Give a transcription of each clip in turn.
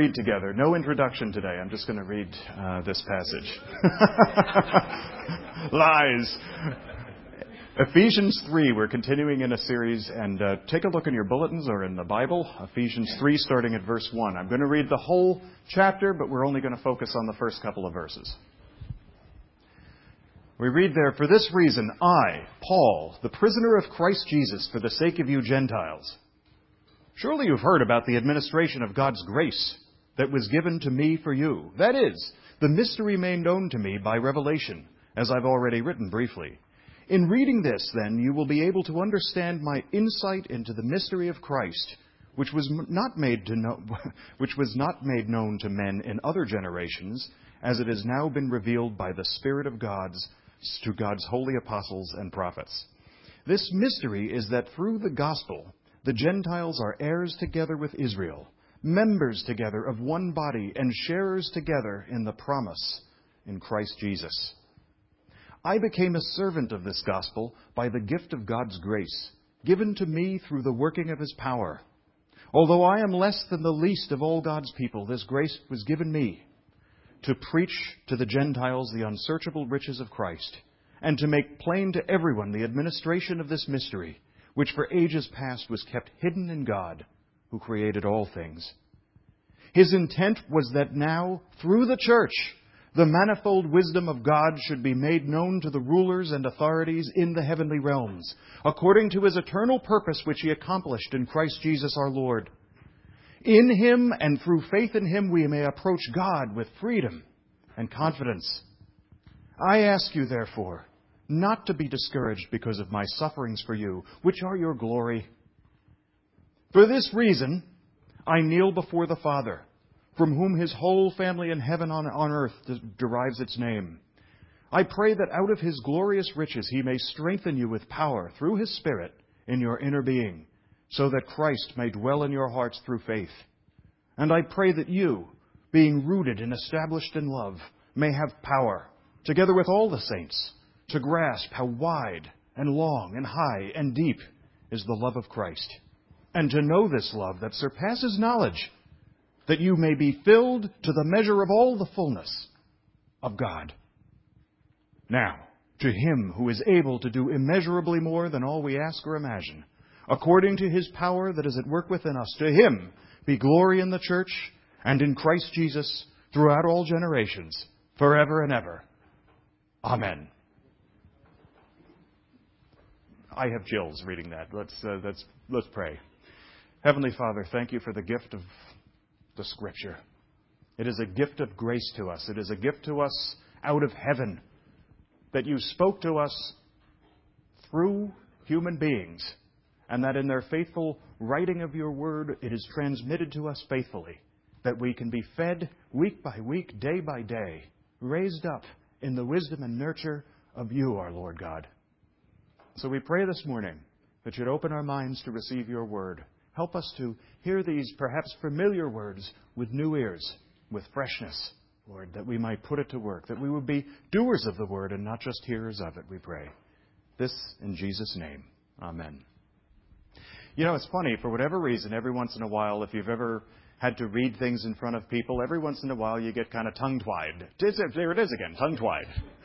read together. No introduction today. I'm just going to read this passage. Lies. Ephesians 3, we're continuing in a series, and take a look in your bulletins or in the Bible. Ephesians 3, starting at verse 1. I'm going to read the whole chapter, but we're only going to focus on the first couple of verses. We read there, "For this reason, I, Paul, the prisoner of Christ Jesus, for the sake of you Gentiles. Surely you've heard about the administration of God's grace that was given to me for you. That is, the mystery made known to me by revelation, as I've already written briefly. In reading this, then, you will be able to understand my insight into the mystery of Christ, which was not made known to men in other generations, as it has now been revealed by the Spirit of God to God's holy apostles and prophets. This mystery is that through the gospel, the Gentiles are heirs together with Israel, members together of one body, and sharers together in the promise in Christ Jesus. I became a servant of this gospel by the gift of God's grace, given to me through the working of His power. Although I am less than the least of all God's people, this grace was given me to preach to the Gentiles the unsearchable riches of Christ, and to make plain to everyone the administration of this mystery, which for ages past was kept hidden in God, who created all things. His intent was that now, through the church, the manifold wisdom of God should be made known to the rulers and authorities in the heavenly realms, according to His eternal purpose which He accomplished in Christ Jesus our Lord. In Him and through faith in Him we may approach God with freedom and confidence. I ask you, therefore, not to be discouraged because of my sufferings for you, which are your glory. For this reason, I kneel before the Father, from whom His whole family in heaven and on earth derives its name. I pray that out of His glorious riches He may strengthen you with power through His Spirit in your inner being, so that Christ may dwell in your hearts through faith. And I pray that you, being rooted and established in love, may have power, together with all the saints, to grasp how wide and long and high and deep is the love of Christ, and to know this love that surpasses knowledge, that you may be filled to the measure of all the fullness of God. Now, to Him who is able to do immeasurably more than all we ask or imagine, according to His power that is at work within us, to Him be glory in the church and in Christ Jesus throughout all generations, forever and ever. Amen. I have chills reading that. Let's pray. Heavenly Father, thank You for the gift of the Scripture. It is a gift of grace to us. It is a gift to us out of heaven, that You spoke to us through human beings, and that in their faithful writing of Your word, it is transmitted to us faithfully, that we can be fed week by week, day by day, raised up in the wisdom and nurture of You, our Lord God. So we pray this morning that You'd open our minds to receive Your word. Help us to hear these perhaps familiar words with new ears, with freshness, Lord, that we might put it to work, that we would be doers of the word and not just hearers of it, we pray. This in Jesus' name. Amen. You know, it's funny, for whatever reason, every once in a while, if you've ever had to read things in front of people, every once in a while you get kind of tongue-tied. There it is again, tongue-tied.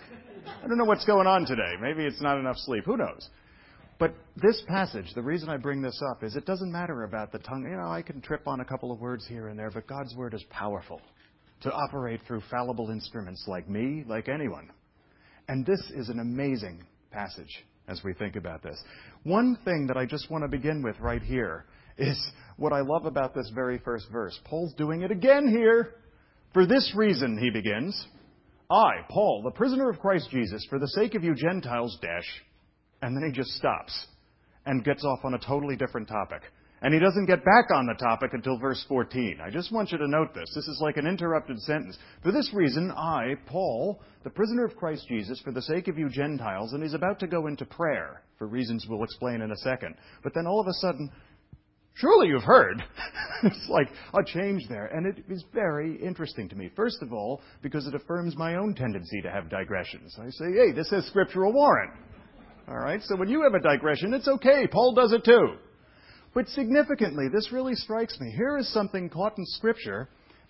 I don't know what's going on today. Maybe it's not enough sleep. Who knows? But this passage, the reason I bring this up is it doesn't matter about the tongue. You know, I can trip on a couple of words here and there, but God's word is powerful to operate through fallible instruments like me, like anyone. And this is an amazing passage as we think about this. One thing that I just want to begin with right here is what I love about this very first verse. Paul's doing it again here. For this reason, he begins, I, Paul, the prisoner of Christ Jesus, for the sake of you Gentiles, and then he just stops and gets off on a totally different topic. And he doesn't get back on the topic until verse 14. I just want you to note this. This is like an interrupted sentence. For this reason, I, Paul, the prisoner of Christ Jesus, for the sake of you Gentiles, and he's about to go into prayer, for reasons we'll explain in a second. But then all of a sudden, surely you've heard. It's like a change there. And it is very interesting to me. First of all, because it affirms my own tendency to have digressions. I say, hey, this has scriptural warrant. All right, so when you have a digression, it's okay. Paul does it too. But significantly, this really strikes me. Here is something caught in Scripture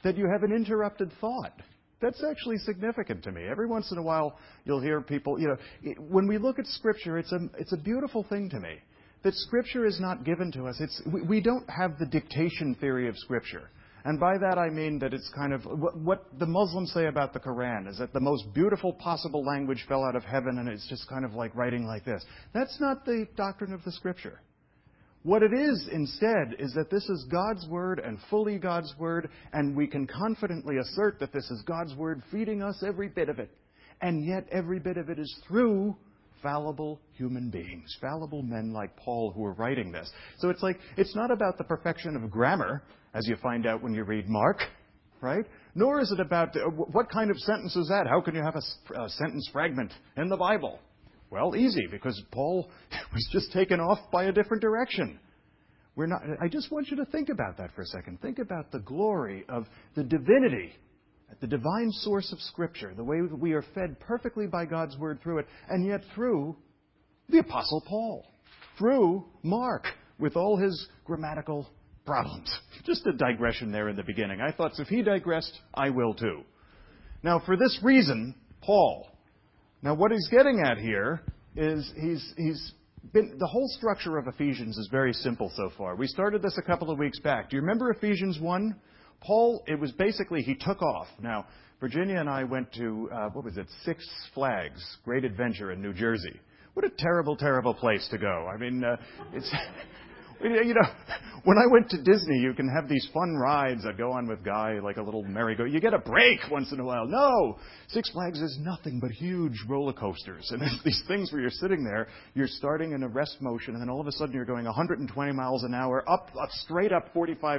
that you have an interrupted thought. That's actually significant to me. Every once in a while, you'll hear people, when we look at Scripture, it's a beautiful thing to me. That Scripture is not given to us. We don't have the dictation theory of Scripture. And by that I mean that it's kind of, what the Muslims say about the Quran is that the most beautiful possible language fell out of heaven and it's just kind of like writing like this. That's not the doctrine of the Scripture. What it is, instead, is that this is God's Word and fully God's Word, and we can confidently assert that this is God's Word feeding us every bit of it. And yet every bit of it is through fallible human beings, fallible men like Paul who are writing this. So it's not about the perfection of grammar, as you find out when you read Mark, right? Nor is it about what kind of sentence is that? How can you have a sentence fragment in the Bible? Well, easy, because Paul was just taken off by a different direction. I just want you to think about that for a second. Think about the glory of the divinity, the divine source of Scripture, the way that we are fed perfectly by God's Word through it, and yet through the Apostle Paul, through Mark, with all his grammatical problems. Just a digression there in the beginning. I thought, if he digressed, I will too. Now, for this reason, Paul. Now, what he's getting at here is the whole structure of Ephesians is very simple so far. We started this a couple of weeks back. Do you remember Ephesians 1? Paul, it was basically, he took off. Now, Virginia and I went to, Six Flags, Great Adventure in New Jersey. What a terrible, terrible place to go. I mean, it's... when I went to Disney, you can have these fun rides that go on with Guy, like a little merry-go. You get a break once in a while. No! Six Flags is nothing but huge roller coasters. And there's these things where you're sitting there, you're starting in a rest motion, and then all of a sudden you're going 120 miles an hour straight up 45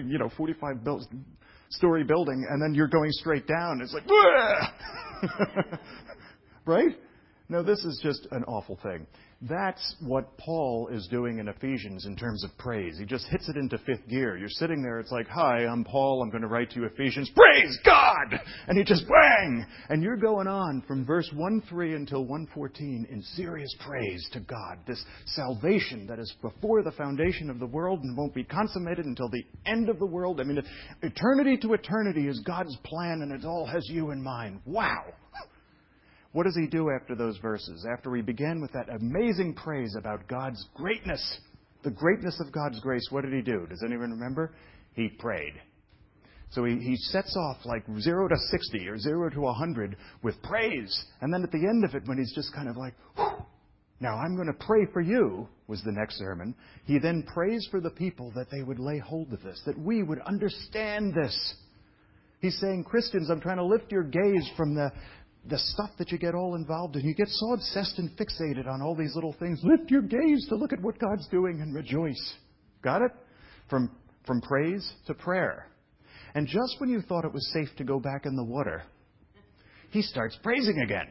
story building, and then you're going straight down. It's like, right? No, this is just an awful thing. That's what Paul is doing in Ephesians in terms of praise. He just hits it into fifth gear. You're sitting there, it's like, hi, I'm Paul, I'm going to write to you Ephesians. Praise God! And he just bang! And you're going on from verse 1:3 until 1:14 in serious praise to God. This salvation that is before the foundation of the world and won't be consummated until the end of the world. I mean, eternity to eternity is God's plan, and it all has you in mind. Wow! What does he do after those verses? After we begin with that amazing praise about God's greatness, the greatness of God's grace, what did he do? Does anyone remember? He prayed. So he sets off like 0 to 60 or 0 to 100 with praise. And then at the end of it, when he's just kind of like, whew, now I'm going to pray for you, was the next sermon. He then prays for the people that they would lay hold of this, that we would understand this. He's saying, Christians, I'm trying to lift your gaze from the stuff that you get all involved in. You get so obsessed and fixated on all these little things. Lift your gaze to look at what God's doing and rejoice. Got it? From praise to prayer. And just when you thought it was safe to go back in the water, he starts praising again.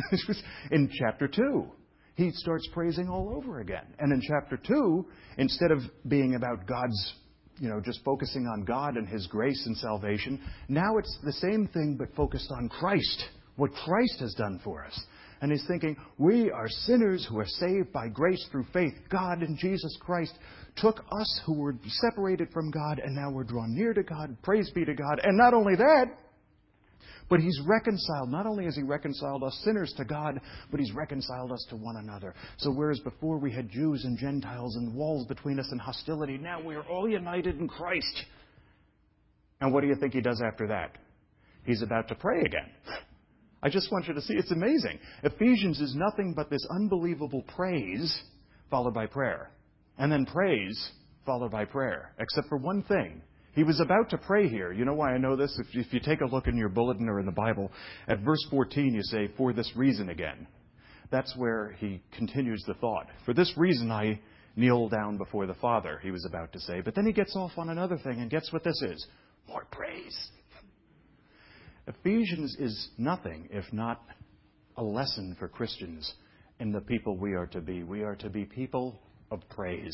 In chapter 2, he starts praising all over again. And in chapter 2, instead of being about God's, just focusing on God and His grace and salvation, now it's the same thing but focused on Christ. What Christ has done for us. And he's thinking, we are sinners who are saved by grace through faith. God in Jesus Christ took us who were separated from God, and now we're drawn near to God. Praise be to God. And not only that, but he's reconciled. Not only has he reconciled us sinners to God, but he's reconciled us to one another. So whereas before we had Jews and Gentiles and walls between us and hostility, now we are all united in Christ. And what do you think he does after that? He's about to pray again. I just want you to see, it's amazing. Ephesians is nothing but this unbelievable praise followed by prayer. And then praise followed by prayer. Except for one thing. He was about to pray here. You know why I know this? If you take a look in your bulletin or in the Bible, at verse 14 you say, for this reason again. That's where he continues the thought. For this reason I kneel down before the Father, he was about to say. But then he gets off on another thing, and guess what this is? More praise. Ephesians is nothing if not a lesson for Christians in the people we are to be. We are to be people of praise.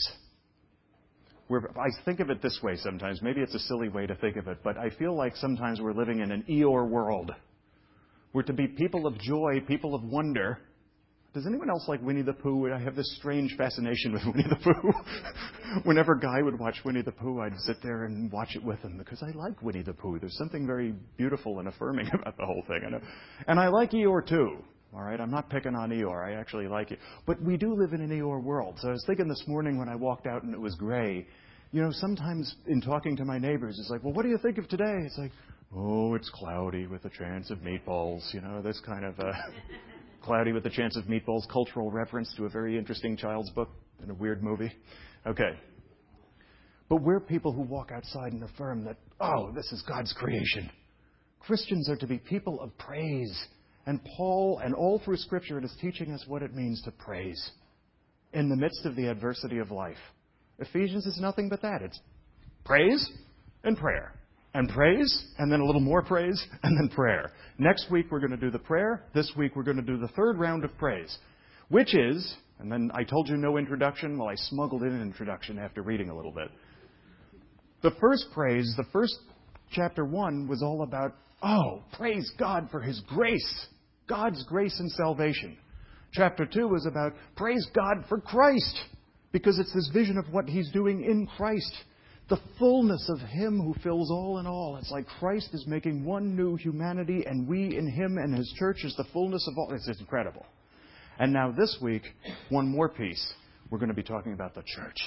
I think of it this way sometimes. Maybe it's a silly way to think of it, but I feel like sometimes we're living in an Eeyore world. We're to be people of joy, people of wonder. Does anyone else like Winnie the Pooh? I have this strange fascination with Winnie the Pooh. Whenever Guy would watch Winnie the Pooh, I'd sit there and watch it with him because I like Winnie the Pooh. There's something very beautiful and affirming about the whole thing. And I like Eeyore too. All right, I'm not picking on Eeyore. I actually like it. But we do live in an Eeyore world. So I was thinking this morning when I walked out and it was gray, sometimes in talking to my neighbors, it's like, well, what do you think of today? It's like, oh, it's cloudy with a chance of meatballs. This kind of cloudy with a chance of meatballs, cultural reference to a very interesting child's book and a weird movie. Okay. But we're people who walk outside and affirm that, oh, this is God's creation. Christians are to be people of praise. And Paul, and all through Scripture, it is teaching us what it means to praise in the midst of the adversity of life. Ephesians is nothing but that. It's praise and prayer. And praise, and then a little more praise, and then prayer. Next week we're going to do the prayer. This week we're going to do the third round of praise, which is, and then I told you no introduction. Well, I smuggled in an introduction after reading a little bit. The first praise, the first chapter 1, was all about, oh, praise God for His grace, God's grace and salvation. Chapter 2 was about, praise God for Christ, because it's this vision of what He's doing in Christ. The fullness of Him who fills all in all. It's like Christ is making one new humanity, and we in Him and His church is the fullness of all. It's incredible. And now this week, one more piece. We're going to be talking about the church.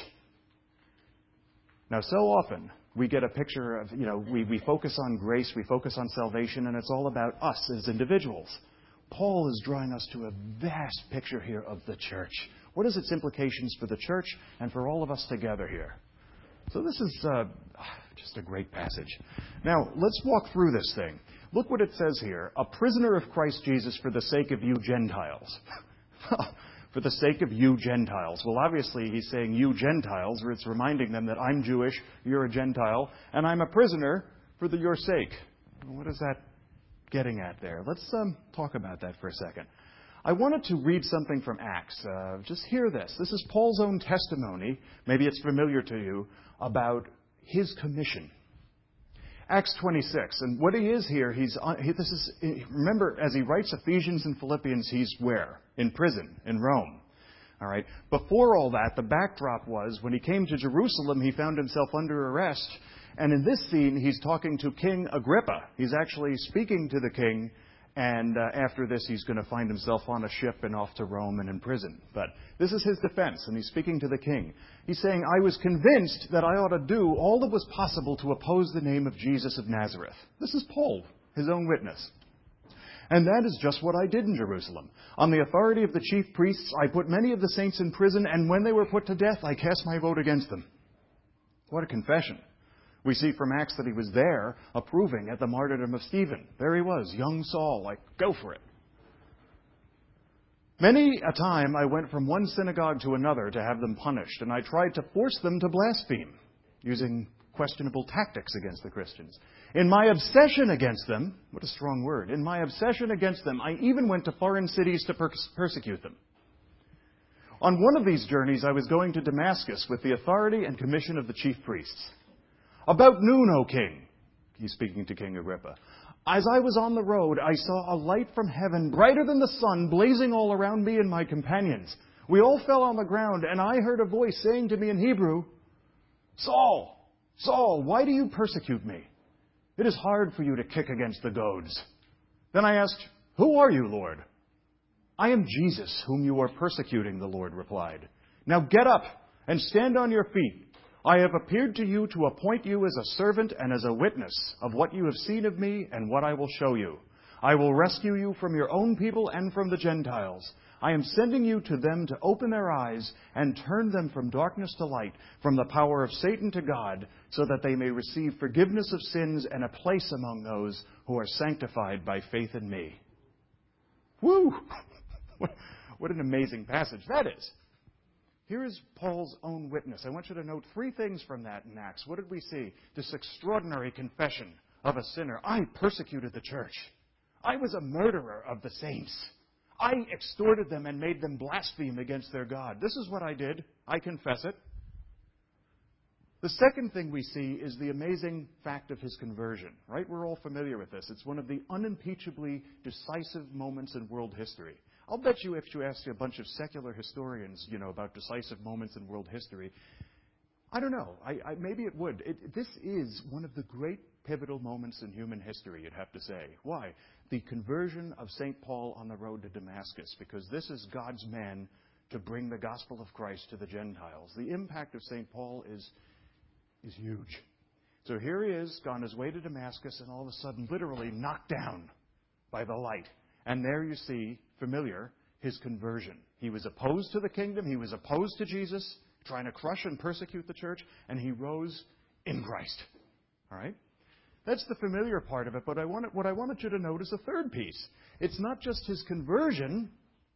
Now, so often, we get a picture of, we focus on grace, we focus on salvation, and it's all about us as individuals. Paul is drawing us to a vast picture here of the church. What is its implications for the church and for all of us together here? So this is just a great passage. Now, let's walk through this thing. Look what it says here. A prisoner of Christ Jesus for the sake of you Gentiles. For the sake of you Gentiles. Well, obviously, he's saying you Gentiles, or it's reminding them that I'm Jewish, you're a Gentile, and I'm a prisoner for your sake. What is that getting at there? Let's talk about that for a second. I wanted to read something from Acts. Just hear this. This is Paul's own testimony. Maybe it's familiar to you, about his commission. Acts 26. And what he is here, remember, as he writes Ephesians and Philippians, he's where? In prison, in Rome. All right. Before all that, the backdrop was, when he came to Jerusalem, he found himself under arrest. And in this scene, he's talking to King Agrippa. He's actually speaking to the king. And after this, he's going to find himself on a ship and off to Rome and in prison. But this is his defense, and he's speaking to the king. He's saying, I was convinced that I ought to do all that was possible to oppose the name of Jesus of Nazareth. This is Paul, his own witness. And that is just what I did in Jerusalem. On the authority of the chief priests, I put many of the saints in prison, and when they were put to death, I cast my vote against them. What a confession. We see from Acts that he was there approving at the martyrdom of Stephen. There he was, young Saul, like, go for it. Many a time I went from one synagogue to another to have them punished, and I tried to force them to blaspheme, using questionable tactics against the Christians. In my obsession against them, what a strong word, in my obsession against them, I even went to foreign cities to persecute them. On one of these journeys, I was going to Damascus with the authority and commission of the chief priests. About noon, O king, he's speaking to King Agrippa, as I was on the road, I saw a light from heaven, brighter than the sun, blazing all around me and my companions. We all fell on the ground, and I heard a voice saying to me in Hebrew, Saul, Saul, why do you persecute me? It is hard for you to kick against the goads. Then I asked, Who are you, Lord? I am Jesus, whom you are persecuting, the Lord replied. Now get up and stand on your feet. I have appeared to you to appoint you as a servant and as a witness of what you have seen of me and what I will show you. I will rescue you from your own people and from the Gentiles. I am sending you to them to open their eyes and turn them from darkness to light, from the power of Satan to God, so that they may receive forgiveness of sins and a place among those who are sanctified by faith in me. Woo! What an amazing passage that is. Here is Paul's own witness. I want you to note three things from that in Acts. What did we see? This extraordinary confession of a sinner. I persecuted the church. I was a murderer of the saints. I extorted them and made them blaspheme against their God. This is what I did. I confess it. The second thing we see is the amazing fact of his conversion. Right? We're all familiar with this. It's one of the unimpeachably decisive moments in world history. I'll bet you if you ask a bunch of secular historians, about decisive moments in world history, I don't know. Maybe it would. This is one of the great pivotal moments in human history, you'd have to say. Why? The conversion of St. Paul on the road to Damascus, because this is God's man to bring the gospel of Christ to the Gentiles. The impact of St. Paul is huge. So here he is, on his way to Damascus, and all of a sudden, literally knocked down by the light. And there you see, familiar, his conversion. He was opposed to the kingdom. He was opposed to Jesus, trying to crush and persecute the church, and he rose in Christ. All right? That's the familiar part of it, but what I wanted you to note is a third piece. It's not just his conversion,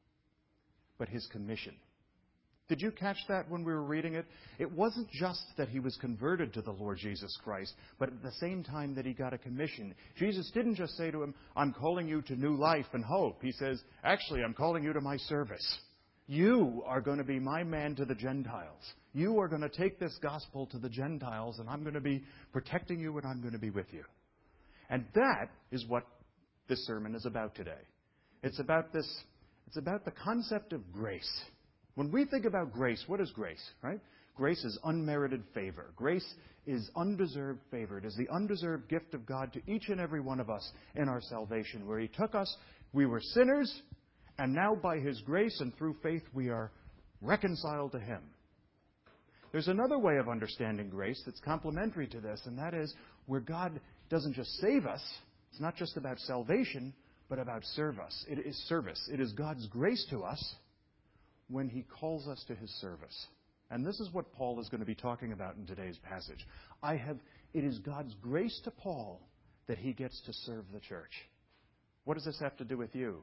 but his commission. Did you catch that when we were reading it? It wasn't just that he was converted to the Lord Jesus Christ, but at the same time that he got a commission. Jesus didn't just say to him, I'm calling you to new life and hope. He says, actually, I'm calling you to my service. You are going to be my man to the Gentiles. You are going to take this gospel to the Gentiles, and I'm going to be protecting you, and I'm going to be with you. And that is what this sermon is about today. It's about the concept of grace. When we think about grace, what is grace, right? Grace is unmerited favor. Grace is undeserved favor. It is the undeserved gift of God to each and every one of us in our salvation, where he took us, we were sinners, and now by his grace and through faith, we are reconciled to him. There's another way of understanding grace that's complementary to this, and that is where God doesn't just save us. It's not just about salvation, but about service. It is service. It is God's grace to us when he calls us to his service. And this is what Paul is going to be talking about in today's passage. It is God's grace to Paul that he gets to serve the church. What does this have to do with you?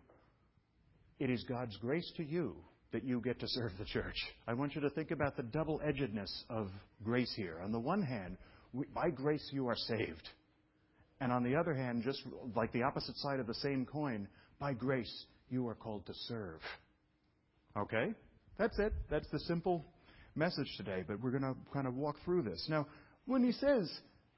It is God's grace to you that you get to serve the church. I want you to think about the double-edgedness of grace here. On the one hand, by grace you are saved. And on the other hand, just like the opposite side of the same coin, by grace you are called to serve. Okay? That's it. That's the simple message today. But we're going to kind of walk through this. Now, when he says,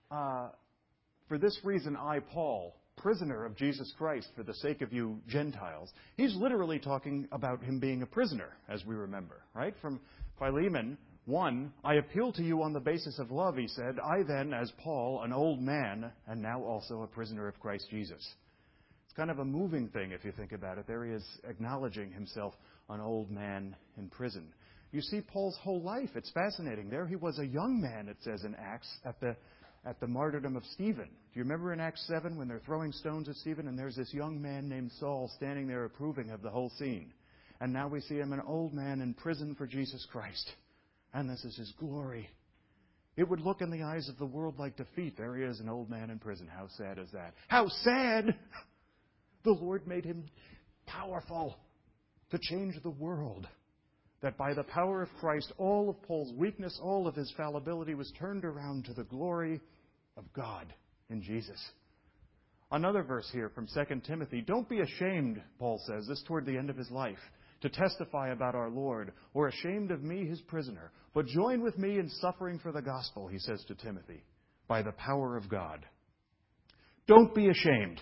for this reason I, Paul, prisoner of Jesus Christ for the sake of you Gentiles, he's literally talking about him being a prisoner, as we remember, right? From Philemon 1, I appeal to you on the basis of love, he said. I then, as Paul, an old man, and now also a prisoner of Christ Jesus. It's kind of a moving thing if you think about it. There he is acknowledging himself an old man in prison. You see Paul's whole life. It's fascinating. There he was a young man, it says in Acts, at the martyrdom of Stephen. Do you remember in Acts 7 when they're throwing stones at Stephen and there's this young man named Saul standing there approving of the whole scene? And now we see him an old man in prison for Jesus Christ. And this is his glory. It would look in the eyes of the world like defeat. There he is, an old man in prison. How sad is that? How sad! The Lord made him powerful to change the world. That by the power of Christ, all of Paul's weakness, all of his fallibility was turned around to the glory of God in Jesus. Another verse here from 2 Timothy. Don't be ashamed, Paul says, this toward the end of his life, to testify about our Lord, or ashamed of me, his prisoner. But join with me in suffering for the gospel, he says to Timothy, by the power of God. Don't be ashamed.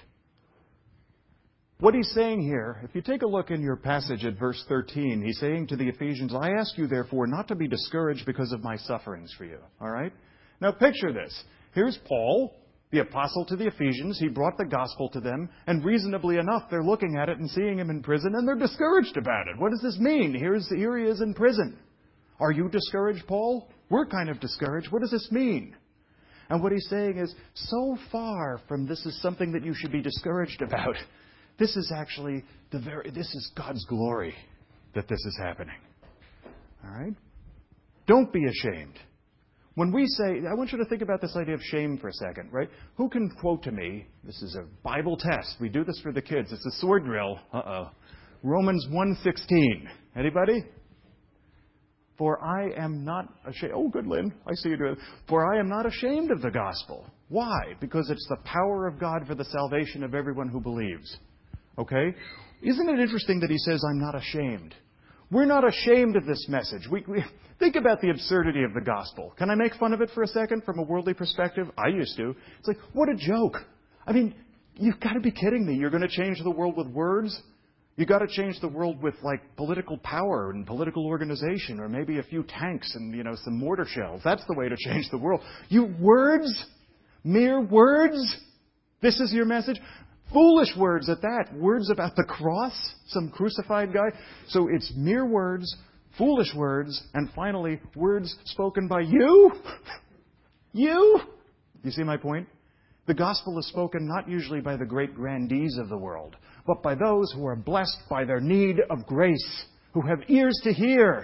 What he's saying here, if you take a look in your passage at verse 13, he's saying to the Ephesians, I ask you, therefore, not to be discouraged because of my sufferings for you. All right? Now, picture this. Here's Paul, the apostle to the Ephesians. He brought the gospel to them, and reasonably enough, they're looking at it and seeing him in prison, and they're discouraged about it. What does this mean? Here he is in prison. Are you discouraged, Paul? We're kind of discouraged. What does this mean? And what he's saying is, so far from this is something that you should be discouraged about. This is actually this is God's glory that this is happening. All right? Don't be ashamed. When we say, I want you to think about this idea of shame for a second, right? Who can quote to me, this is a Bible test. We do this for the kids. It's a sword drill. Romans 1:16. Anybody? For I am not ashamed. Oh, good, Lynn. I see you doing it. For I am not ashamed of the gospel. Why? Because it's the power of God for the salvation of everyone who believes. Okay? Isn't it interesting that he says, I'm not ashamed? We're not ashamed of this message. We think about the absurdity of the gospel. Can I make fun of it for a second from a worldly perspective? I used to. It's like, what a joke. I mean, you've got to be kidding me. You're going to change the world with words? You got to change the world with like political power and political organization, or maybe a few tanks and some mortar shells. That's the way to change the world. You words, mere words. This is your message. Foolish words at that. Words about the cross, some crucified guy. So it's mere words, foolish words, and finally words spoken by you. You. You see my point? The gospel is spoken not usually by the great grandees of the world, but by those who are blessed by their need of grace, who have ears to hear.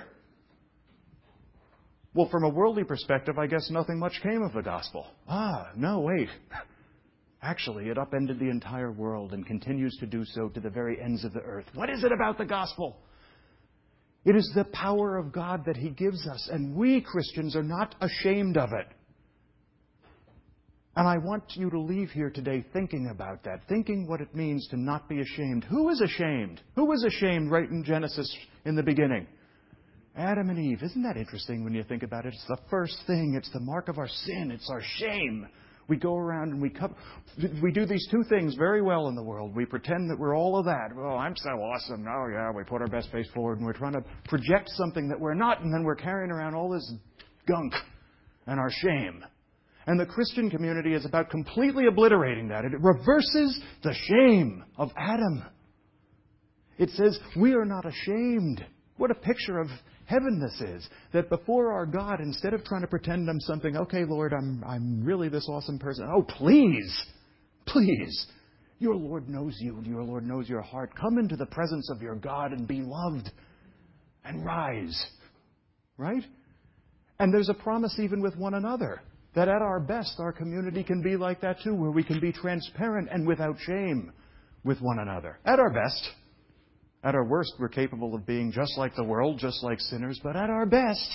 Well, from a worldly perspective, I guess nothing much came of the gospel. No, wait. Actually, it upended the entire world and continues to do so to the very ends of the earth. What is it about the gospel? It is the power of God that He gives us, and we Christians are not ashamed of it. And I want you to leave here today thinking about that, thinking what it means to not be ashamed. Who is ashamed? Who was ashamed right in Genesis in the beginning? Adam and Eve. Isn't that interesting when you think about it? It's the first thing. It's the mark of our sin. It's our shame. We go around and we do these two things very well in the world. We pretend that we're all of that. Oh, I'm so awesome. Oh, yeah, we put our best face forward and we're trying to project something that we're not, and then we're carrying around all this gunk and our shame. And the Christian community is about completely obliterating that. It reverses the shame of Adam. It says, we are not ashamed. What a picture of heaven this is. That before our God, instead of trying to pretend I'm something, okay, Lord, I'm really this awesome person. Oh, please, please. Your Lord knows you. Your Lord knows your heart. Come into the presence of your God and be loved and rise. Right? And there's a promise even with one another. That at our best, our community can be like that too, where we can be transparent and without shame with one another. At our best. At our worst, we're capable of being just like the world, just like sinners, but at our best,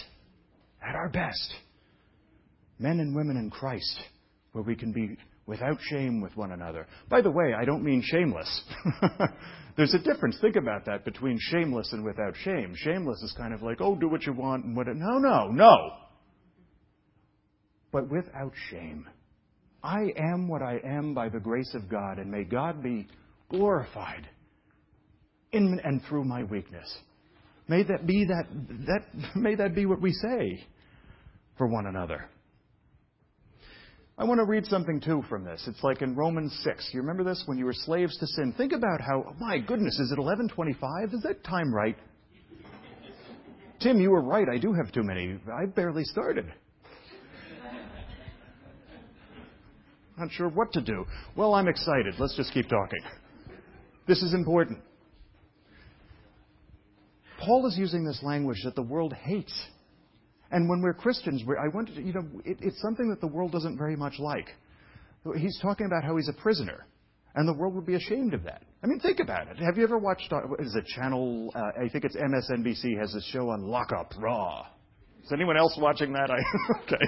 men and women in Christ, where we can be without shame with one another. By the way, I don't mean shameless. There's a difference, think about that, between shameless and without shame. Shameless is kind of like, oh, do what you want and what... No. But without shame. I am what I am by the grace of God, and may God be glorified in and through my weakness. May that be what we say for one another. I want to read something too from this. It's like in Romans 6. You remember this? When you were slaves to sin. Think about how, oh my goodness, is it 11:25? Is that time right? Tim, you were right. I do have too many. I barely started. Not sure what to do. Well, I'm excited. Let's just keep talking. This is important. Paul is using this language that the world hates. And when we're Christians, it's something that the world doesn't very much like. He's talking about how he's a prisoner. And the world would be ashamed of that. I mean, think about it. Have you ever watched, is it channel, I think it's MSNBC, has this show on Lockup, Raw. Is anyone else watching that? Okay.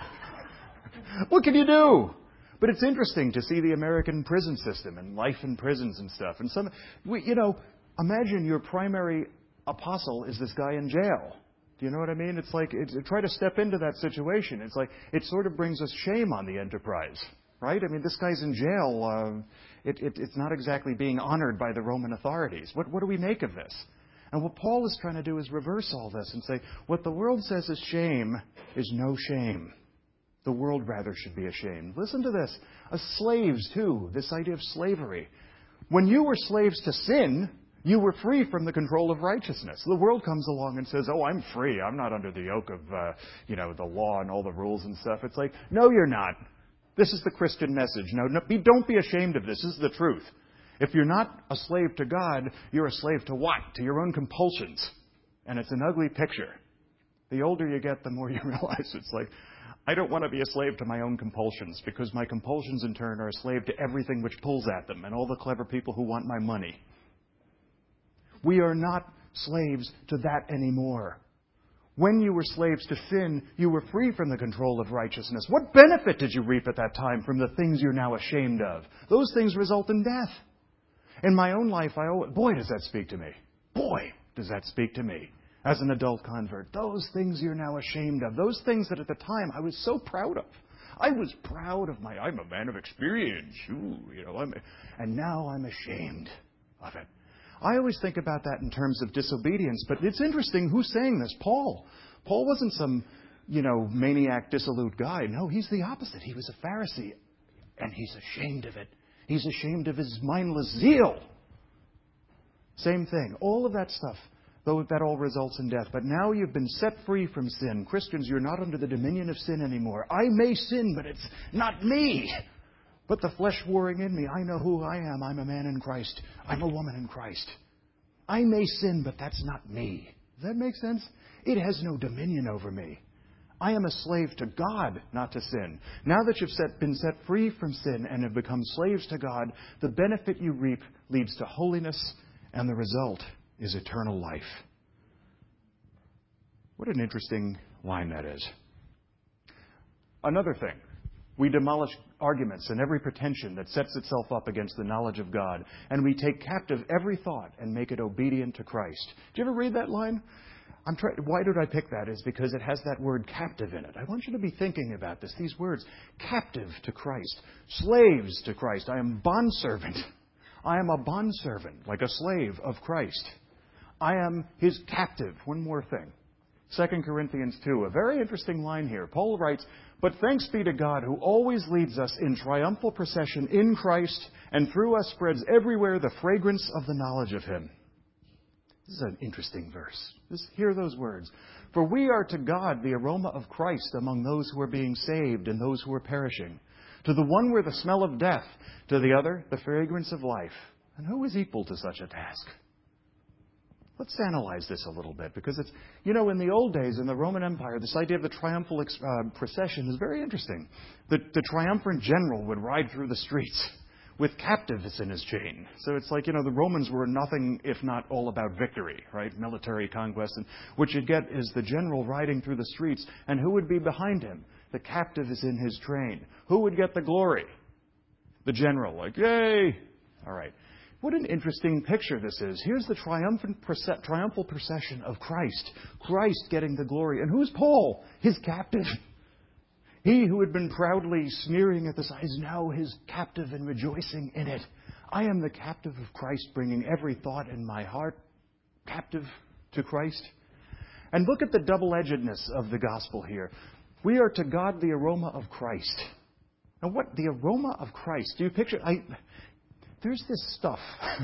What can you do? But it's interesting to see the American prison system and life in prisons and stuff. And imagine your primary apostle is this guy in jail. Do you know what I mean? It's like, try to step into that situation. It's like, it sort of brings us shame on the enterprise, right? I mean, this guy's in jail. It's not exactly being honored by the Roman authorities. What do we make of this? And what Paul is trying to do is reverse all this and say, what the world says is shame is no shame. The world, rather, should be ashamed. Listen to this. As slaves, too, this idea of slavery. When you were slaves to sin, you were free from the control of righteousness. The world comes along and says, oh, I'm free. I'm not under the yoke of, the law and all the rules and stuff. It's like, no, you're not. This is the Christian message. No, don't be ashamed of this. This is the truth. If you're not a slave to God, you're a slave to what? To your own compulsions. And it's an ugly picture. The older you get, the more you realize it's like, I don't want to be a slave to my own compulsions, because my compulsions in turn are a slave to everything which pulls at them and all the clever people who want my money. We are not slaves to that anymore. When you were slaves to sin, you were free from the control of righteousness. What benefit did you reap at that time from the things you're now ashamed of? Those things result in death. In my own life, boy, does that speak to me. Boy, does that speak to me. As an adult convert, those things you're now ashamed of, those things that at the time I was so proud of. I was proud of I'm a man of experience. And now I'm ashamed of it. I always think about that in terms of disobedience, but it's interesting who's saying this. Paul. Paul wasn't some, maniac, dissolute guy. No, he's the opposite. He was a Pharisee, and he's ashamed of it. He's ashamed of his mindless zeal. Same thing. All of that stuff, though that all results in death. But now you've been set free from sin. Christians, you're not under the dominion of sin anymore. I may sin, but it's not me. But the flesh warring in me, I know who I am. I'm a man in Christ. I'm a woman in Christ. I may sin, but that's not me. Does that make sense? It has no dominion over me. I am a slave to God, not to sin. Now that you've been set free from sin and have become slaves to God, the benefit you reap leads to holiness, and the result is eternal life. What an interesting line that is. Another thing, we demolish arguments and every pretension that sets itself up against the knowledge of God, and we take captive every thought and make it obedient to Christ. Did you ever read that line? Why did I pick that? Is because it has that word captive in it. I want you to be thinking about this. These words, captive to Christ, slaves to Christ. I am bondservant. I am a bondservant, like a slave of Christ. I am his captive. One more thing. 2 Corinthians 2, a very interesting line here. Paul writes, "But thanks be to God who always leads us in triumphal procession in Christ, and through us spreads everywhere the fragrance of the knowledge of him." This is an interesting verse. Just hear those words. "For we are to God the aroma of Christ among those who are being saved and those who are perishing. To the one we're the smell of death, to the other the fragrance of life. And who is equal to such a task?" Let's analyze this a little bit, because it's, in the old days, in the Roman Empire, this idea of the triumphal procession is very interesting. The triumphant general would ride through the streets with captives in his chain. So it's like, the Romans were nothing if not all about victory, right? Military conquest. And what you'd get is the general riding through the streets, and who would be behind him? The captive is in his train. Who would get the glory? The general, like, yay! All right. What an interesting picture this is. Here's the triumphal procession of Christ. Christ getting the glory. And who's Paul? His captive. He who had been proudly sneering at the side is now his captive and rejoicing in it. I am the captive of Christ, bringing every thought in my heart captive to Christ. And look at the double-edgedness of the gospel here. We are to God the aroma of Christ. Now what? The aroma of Christ. Do you picture? There's this stuff.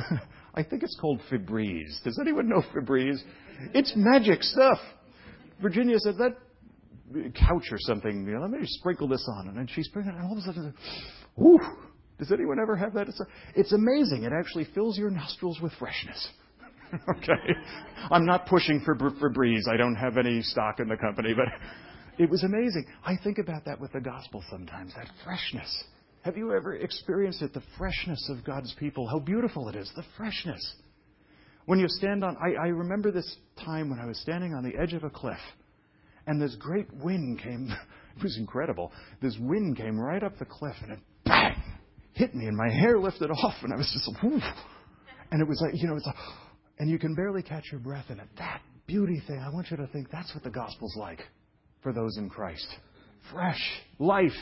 I think it's called Febreze. Does anyone know Febreze? It's magic stuff. Virginia said, that couch or something, let me sprinkle this on. And then she sprinkled it, and all of a sudden, whoo! Does anyone ever have that? It's amazing. It actually fills your nostrils with freshness. Okay? I'm not pushing for Febreze. I don't have any stock in the company, but it was amazing. I think about that with the gospel sometimes, that freshness. Have you ever experienced it, the freshness of God's people? How beautiful it is, the freshness. When you stand on, I remember this time when I was standing on the edge of a cliff, and this great wind came. It was incredible. This wind came right up the cliff, and it bang, hit me, and my hair lifted off, and I was just, whoo. And it was like, it's like, and you can barely catch your breath in it. That beauty thing, I want you to think that's what the gospel's like for those in Christ. Fresh life.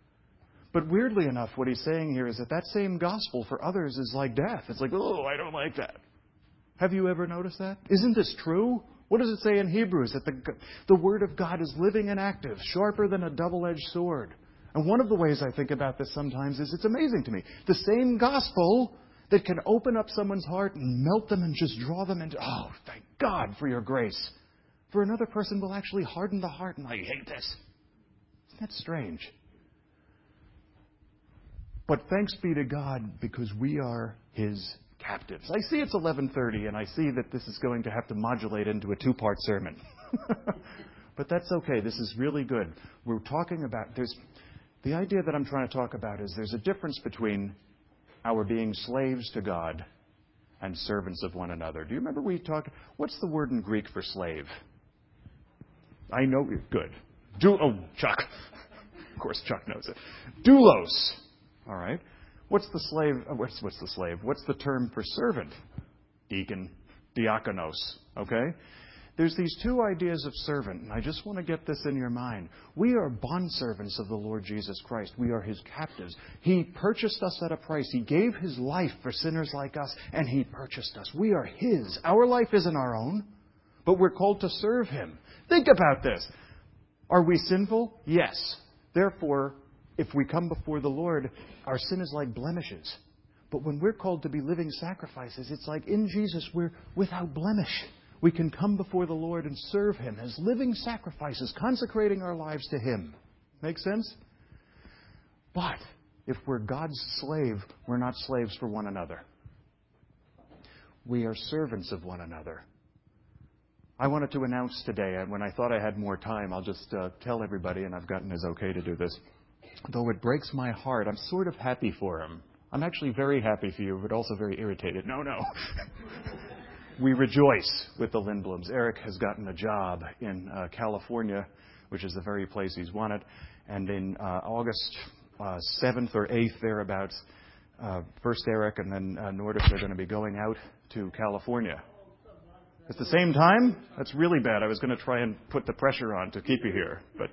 But weirdly enough, what he's saying here is that same gospel for others is like death. It's like, oh, I don't like that. Have you ever noticed that? Isn't this true? What does it say in Hebrews? That the Word of God is living and active, sharper than a double-edged sword. And one of the ways I think about this sometimes is it's amazing to me. The same gospel that can open up someone's heart and melt them and just draw them into, oh, thank God for your grace. For another person will actually harden the heart and I hate this. Isn't that strange? But thanks be to God because we are his captives. I see it's 11:30 and I see that this is going to have to modulate into a 2-part sermon. But that's okay. This is really good. We're talking about, the idea that I'm trying to talk about is there's a difference between our being slaves to God and servants of one another. Do you remember what's the word in Greek for slave? I know, good. Chuck. Of course Chuck knows it. Doulos. All right. What's the slave? What's the slave? What's the term for servant? Deacon. Diakonos. Okay? There's these two ideas of servant, and I just want to get this in your mind. We are bondservants of the Lord Jesus Christ. We are His captives. He purchased us at a price. He gave His life for sinners like us, and He purchased us. We are His. Our life isn't our own, but we're called to serve Him. Think about this. Are we sinful? Yes. Therefore, if we come before the Lord, our sin is like blemishes. But when we're called to be living sacrifices, it's like in Jesus we're without blemish. We can come before the Lord and serve Him as living sacrifices, consecrating our lives to Him. Make sense? But if we're God's slave, we're not slaves for one another. We are servants of one another. I wanted to announce today, and when I thought I had more time, I'll just tell everybody, and I've gotten His okay to do this. Though it breaks my heart, I'm sort of happy for him. I'm actually very happy for you, but also very irritated. No. We rejoice with the Lindblums. Eric has gotten a job in California, which is the very place he's wanted. And in August 7th or 8th, thereabouts, first Eric and then Nordis are going to be going out to California. At the same time? That's really bad. I was going to try and put the pressure on to keep you here. But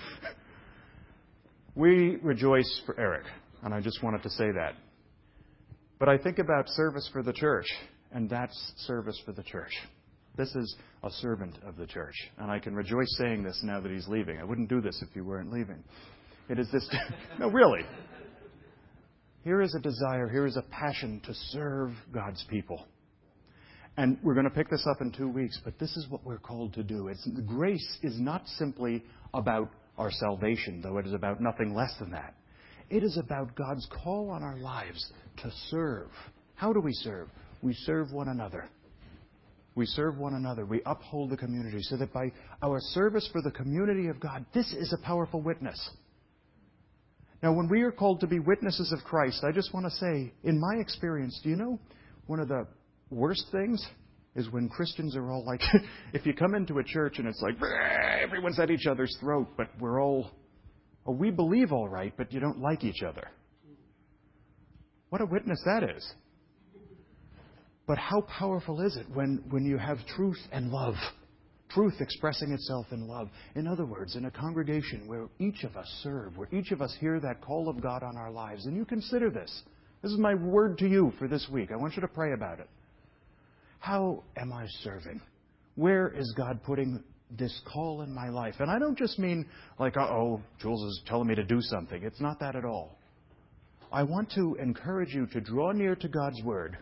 we rejoice for Eric, and I just wanted to say that. But I think about service for the church. And that's service for the church. This is a servant of the church. And I can rejoice saying this now that he's leaving. I wouldn't do this if you weren't leaving. It is this... No, really. Here is a desire, here is a passion to serve God's people. And we're going to pick this up in 2 weeks, but this is what we're called to do. Grace is not simply about our salvation, though it is about nothing less than that. It is about God's call on our lives to serve. How do we serve? We serve one another. We serve one another. We uphold the community so that by our service for the community of God, this is a powerful witness. Now, when we are called to be witnesses of Christ, I just want to say, in my experience, do you know one of the worst things is when Christians are all like, if you come into a church and it's like, everyone's at each other's throat, but we're all, we believe all right, but you don't like each other. What a witness that is. But how powerful is it when you have truth and love? Truth expressing itself in love. In other words, in a congregation where each of us serve, where each of us hear that call of God on our lives. And you consider this. This is my word to you for this week. I want you to pray about it. How am I serving? Where is God putting this call in my life? And I don't just mean like, Jules is telling me to do something. It's not that at all. I want to encourage you to draw near to God's Word.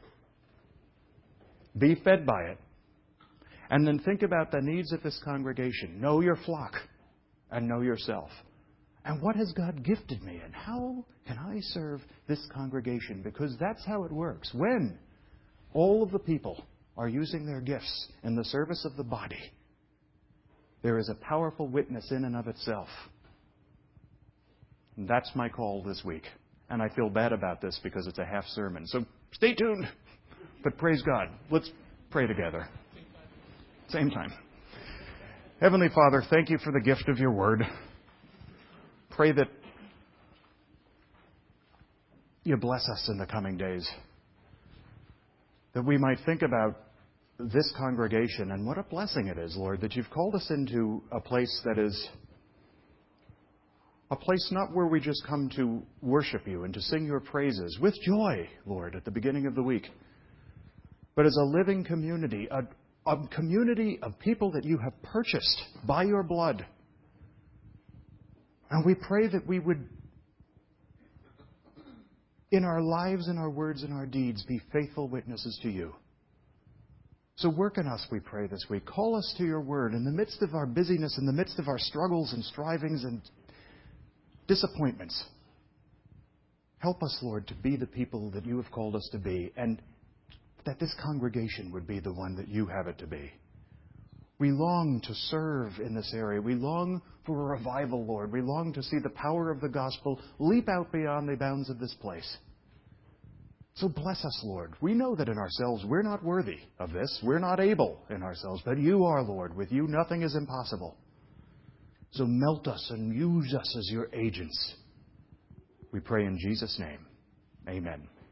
Be fed by it. And then think about the needs of this congregation. Know your flock and know yourself. And what has God gifted me? And how can I serve this congregation? Because that's how it works. When all of the people are using their gifts in the service of the body, there is a powerful witness in and of itself. And that's my call this week. And I feel bad about this because it's a half sermon. So stay tuned. But praise God. Let's pray together. Same time. Heavenly Father, thank you for the gift of your word. Pray that you bless us in the coming days. That we might think about this congregation and what a blessing it is, Lord, that you've called us into a place that is a place not where we just come to worship you and to sing your praises with joy, Lord, at the beginning of the week. But as a living community, a community of people that you have purchased by your blood. And we pray that we would, in our lives, in our words, and our deeds, be faithful witnesses to you. So work in us, we pray this week. Call us to your word in the midst of our busyness, in the midst of our struggles and strivings and disappointments. Help us, Lord, to be the people that you have called us to be, and that this congregation would be the one that you have it to be. We long to serve in this area. We long for a revival, Lord. We long to see the power of the gospel leap out beyond the bounds of this place. So bless us, Lord. We know that in ourselves we're not worthy of this. We're not able in ourselves. But you are, Lord. With you nothing is impossible. So melt us and use us as your agents. We pray in Jesus' name. Amen.